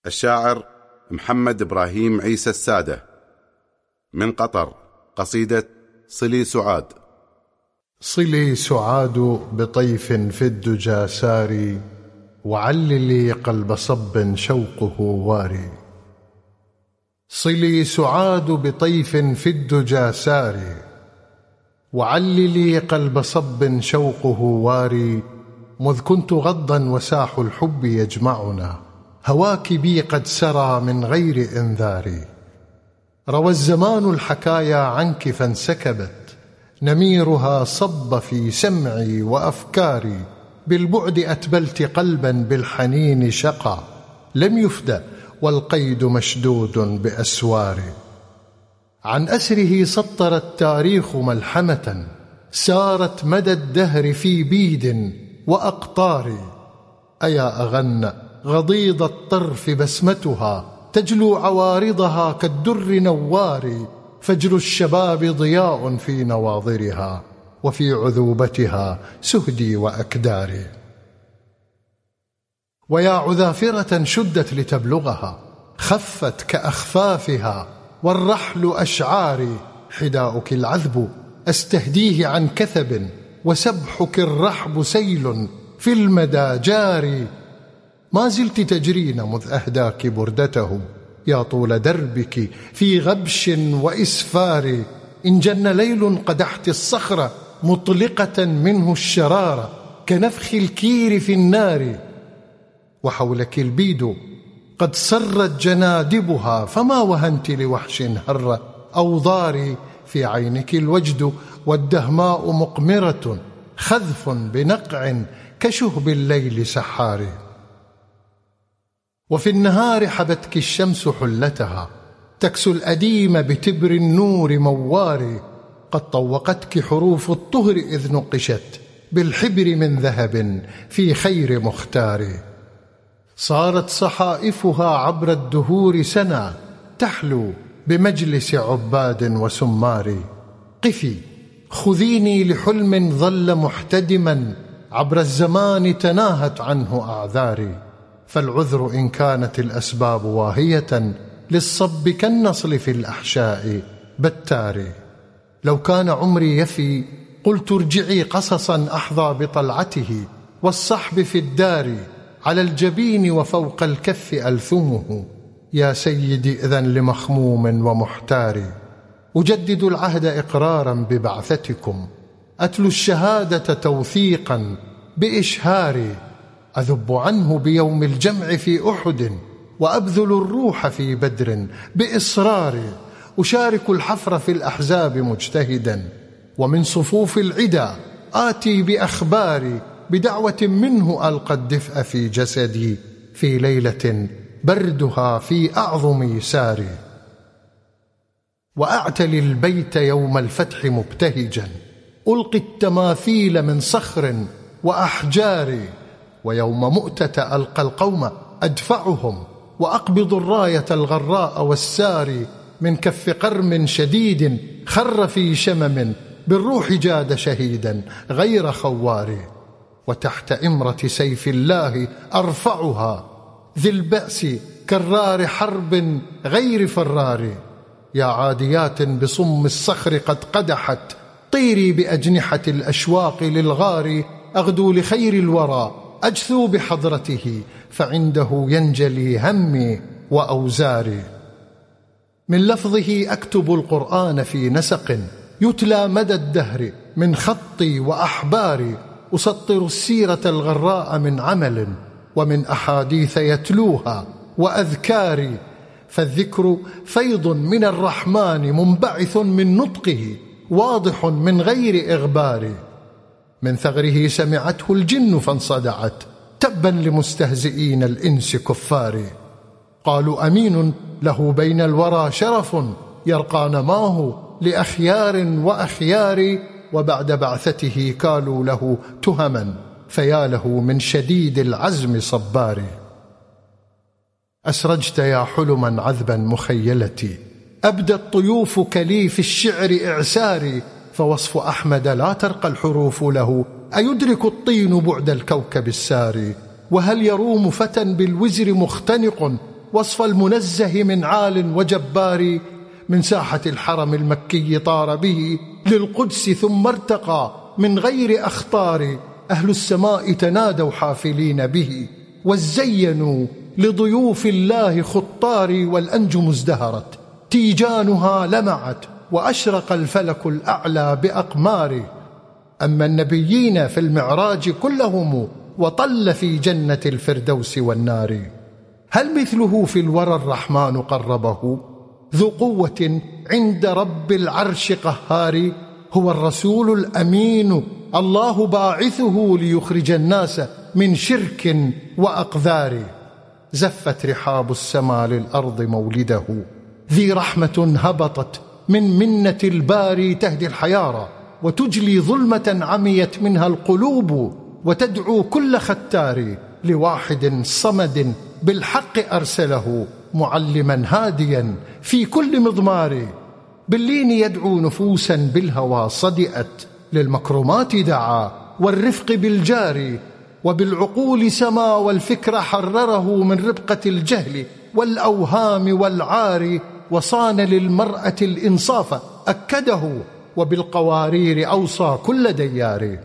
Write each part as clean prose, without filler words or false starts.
الشاعر محمد إبراهيم عيسى السادة، من قطر، قصيدة صلي سعاد. صلي سعاد بطيف في الدجى ساري، وعللي قلب صب شوقه واري. صلي سعاد بطيف في الدجى ساري، وعللي قلب صب شوقه واري. مذ كنت غضا وساح الحب يجمعنا، هواك بي قد سرى من غير إنذاري. روى الزمان الحكايا عنك فانسكبت، نميرها صب في سمعي وأفكاري. بالبعد أتبلت قلبا بالحنين شقى، لم يفدى والقيد مشدود بأسوار. عن أسره سطر التاريخ ملحمة، سارت مدى الدهر في بيد وأقطار. أيا أغن غضيض الطرف بسمتها، تجلو عوارضها كالدر نوار. فجر الشباب ضياء في نواظرها، وفي عذوبتها سهدي وأكداري. ويا عذافرة شدت لتبلغها، خفت كأخفافها والرحل أشعاري. حداؤك العذب أستهديه عن كثب، وسبحك الرحب سيل في المدى جاري. ما زلت تجرين مذ أهداك بردته، يا طول دربك في غبش وإسفار. إن جن ليل قدحت الصخر مطلقة منه الشرار، كنفخ الكير في النار. وحولك البيد قد سرت جنادبها، فما وهنت لوحش هر أوضاري. في عينك الوجد والدهماء مقمرة، خذف بنقع كشهب الليل سحار. وفي النهار حبتك الشمس حلتها، تكسو الأديم بتبر النور موار. قد طوقتك حروف الطهر إذ نقشت بالحبر من ذهب في خير مختار. صارت صحائفها عبر الدهور سنا، تحلو بمجلس عباد وسمار. قفي خذيني لحلم ظل محتدما، عبر الزمان تناهت عنه أعذاري. فالعذر إن كانت الأسباب واهية، للصب كالنصل في الأحشاء بتار. لو كان عمري يفي قلت ارجعي قصصا أحظى بطلعته، والصحب في الدار على الجبين وفوق الكف ألثمه. يا سيدي إذن لمخموم ومحتار، أجدد العهد إقرارا ببعثتكم، أتلو الشهادة توثيقا بإشهاري. أذب عنه بيوم الجمع في أحد، وأبذل الروح في بدر بإصرار. أشارك الحفر في الأحزاب مجتهدا، ومن صفوف العدا آتي بأخباري. بدعوة منه ألقى الدفء في جسدي، في ليلة بردها في أعظم يساري. وأعتلي البيت يوم الفتح مبتهجا، ألقي التماثيل من صخر وأحجار. ويوم مؤتة ألقى القوم أدفعهم، وأقبض الراية الغراء والساري. من كف قرم شديد خر في شمم، بالروح جاد شهيدا غير خوار. وتحت إمرة سيف الله أرفعها، ذي البأس كرار حرب غير فرار. يا عاديات بصم الصخر قد قدحت، طيري بأجنحة الأشواق للغار. أغدو لخير الورى أجثو بحضرته، فعنده ينجلي همي وأوزاري. من لفظه أكتب القرآن في نسق، يتلى مدى الدهر من خطي وأحباري. أسطر السيرة الغراء من عمل، ومن أحاديث يتلوها وأذكاري. فالذكر فيض من الرحمن منبعث من نطقه، واضح من غير إغبار. من ثغره سمعته الجن فانصدعت، تبا لمستهزئين الإنس كفار. قالوا أمين له بين الورى شرف، يرقى نماه لأخيار وأخيار. وبعد بعثته كالوا له تهما، فيا له من شديد العزم صبار. أسرجت يا حلما عذبا مخيلتي، أبدى الطيوف كلي في الشعر إعساري. فوصف أحمد لا ترقى الحروف له، أيدرك الطين بعد الكوكب الساري. وهل يروم فتى بالوزر مختنق، وصف المنزه من عال وجبار. من ساحة الحرم المكي طار به للقدس ثم ارتقى من غير أخطار. أهل السماء تنادوا حافلين به وزينوا لضيوف الله خطار. والأنجم ازدهرت تيجانها لمعت وأشرق الفلك الأعلى بأقمار. أما النبيين في المعراج كلهم وطل في جنة الفردوس والنار. هل مثله في الورى الرحمن قربه ذو قوة عند رب العرش قهار. هو الرسول الأمين الله باعثه ليخرج الناس من شرك وأقذار. زفت رحاب السماء للأرض مولده ذي رحمة هبطت من منة الباري تهدي الحيارى وتجلي ظلمة عميت منها القلوب وتدعو كل ختار لواحد صمد بالحق أرسله معلما هاديا في كل مضمار. باللين يدعو نفوسا بالهوى صدئت للمكرمات دعا والرفق بالجار. وبالعقول سما والفكر حرره من ربقة الجهل والأوهام والعار. وصان للمرأة الإنصاف أكده وبالقوارير أوصى كل ديار.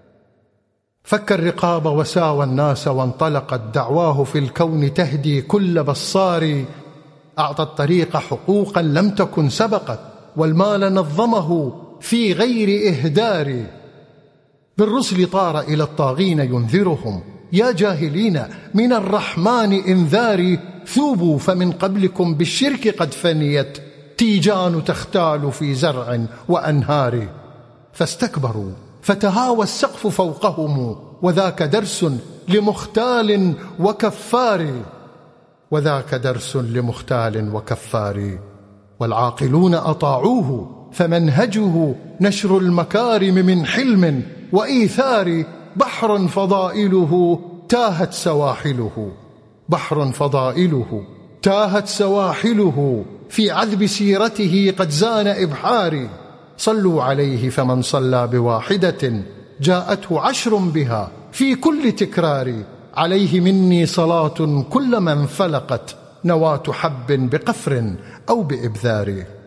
فك الرقاب وساوى الناس وانطلقت دعواه في الكون تهدي كل بصار. أعطى الطريق حقوقا لم تكن سبقت والمال نظمه في غير إهدار. بالرسل طار إلى الطاغين ينذرهم يا جاهلين من الرحمن إنذاري. ثوبوا فمن قبلكم بالشرك قد فنيت تيجان تختال في زرع وأنهار. فاستكبروا فتهاوى السقف فوقهم وذاك درس لمختال وكفار. وذاك درس لمختال وكفار. والعاقلون أطاعوه فمنهجه نشر المكارم من حلم وإيثار. بحر فضائله تاهت سواحله بحر فضائله تاهت سواحله في عذب سيرته قد زان إبحاري. صلوا عليه فمن صلى بواحدة جاءته 10 بها في كل تكرار. عليه مني صلاة كل من فلقت نواة حب بقفر أو بإبذار.